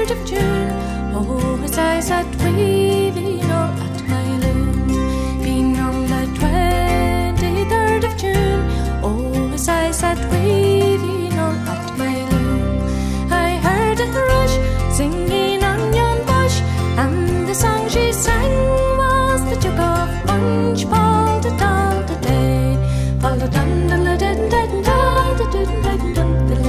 23rd of June. Oh, as I sat weaving all at my loom, being on the 23rd of June. Oh, as I sat weaving all at my loom, I heard a thrush singing on yon bush, and the song she sang was the jug of punch. Paul da da da day, Paul da da da da da da da da da da.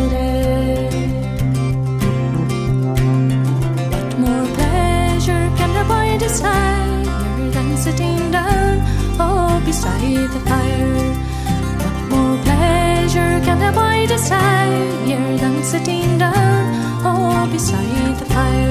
What more pleasure can a boy desire than sitting down, oh, beside the fire? What more pleasure can a boy desire than sitting down, oh, beside the fire?